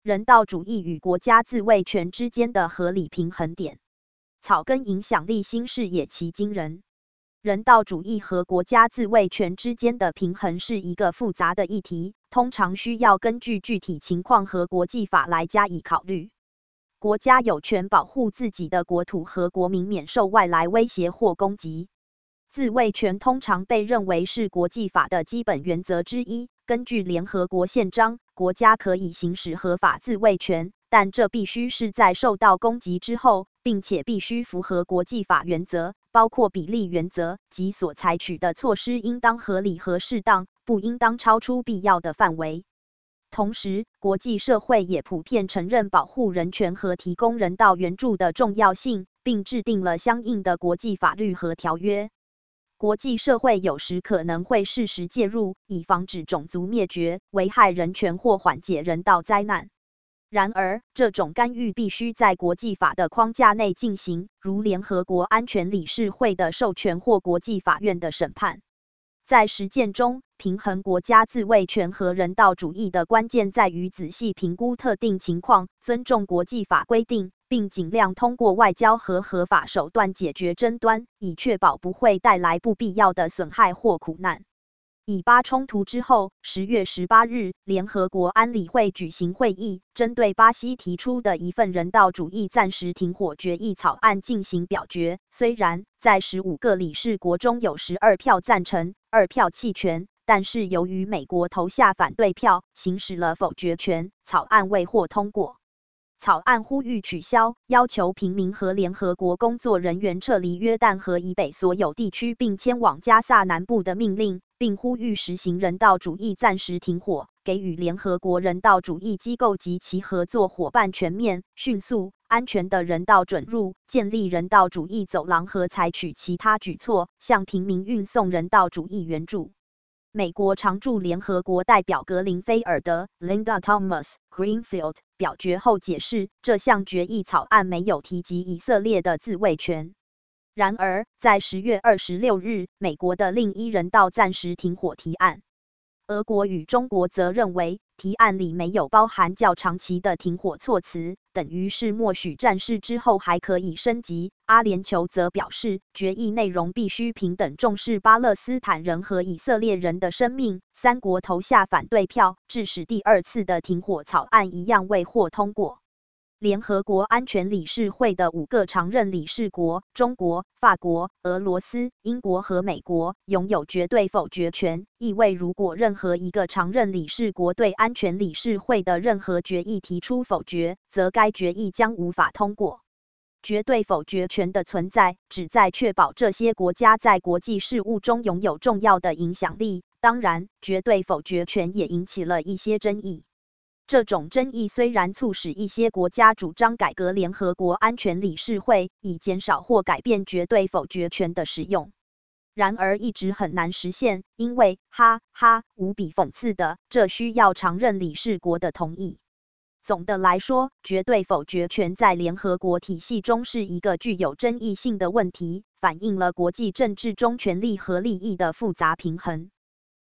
人道主义与国家自卫权之间的合理平衡点。草根影响力新视野其惊人。人道主义和国家自卫权之间的平衡是一个复杂的议题，通常需要根据具体情况和国际法来加以考虑。国家有权保护自己的国土和国民免受外来威胁或攻击。自卫权通常被认为是国际法的基本原则之一。根据联合国宪章，国家可以行使合法自卫权，但这必须是在受到攻击之后，并且必须符合国际法原则，包括比例原则，即所采取的措施应当合理和适当，不应当超出必要的范围。同时，国际社会也普遍承认保护人权和提供人道援助的重要性，并制定了相应的国际法律和条约。国际社会有时可能会适时介入，以防止种族灭绝、危害人权或缓解人道灾难。然而，这种干预必须在国际法的框架内进行，如联合国安全理事会的授权或国际法院的审判。在实践中，平衡国家自卫权和人道主义的关键在于仔细评估特定情况，尊重国际法规定，并尽量通过外交和合法手段解决争端，以确保不会带来不必要的损害或苦难。以巴冲突之后，10月18日，联合国安理会举行会议，针对巴西提出的一份人道主义暂时停火决议草案进行表决。虽然在15个理事国中有12票赞成，2票弃权，但是由于美国投下反对票，行使了否决权，草案未获通过。草案呼吁取消要求平民和联合国工作人员撤离约旦河以北所有地区并迁往加萨南部的命令，并呼吁实行人道主义暂时停火，给予联合国人道主义机构及其合作伙伴全面、迅速、安全的人道准入，建立人道主义走廊和采取其他举措，向平民运送人道主义援助。美国常驻联合国代表格林菲尔德 （Linda Thomas-Greenfield） 表决后解释，这项决议草案没有提及以色列的自卫权。然而，在10月26日，美国的另一人道暂时停火提案，俄国与中国则认为提案里没有包含较长期的停火措辞，等于是默许战事之后还可以升级。阿联酋则表示，决议内容必须平等重视巴勒斯坦人和以色列人的生命。3国投下反对票，致使第2次的停火草案一样未获通过。联合国安全理事会的5个常任理事国——中国、法国、俄罗斯、英国和美国——拥有绝对否决权，意味如果任何一个常任理事国对安全理事会的任何决议提出否决，则该决议将无法通过。绝对否决权的存在，旨在确保这些国家在国际事务中拥有重要的影响力。当然，绝对否决权也引起了一些争议。这种争议虽然促使一些国家主张改革联合国安全理事会，以减少或改变绝对否决权的使用，然而一直很难实现，因为无比讽刺的，这需要常任理事国的同意。总的来说，绝对否决权在联合国体系中是一个具有争议性的问题，反映了国际政治中权力和利益的复杂平衡。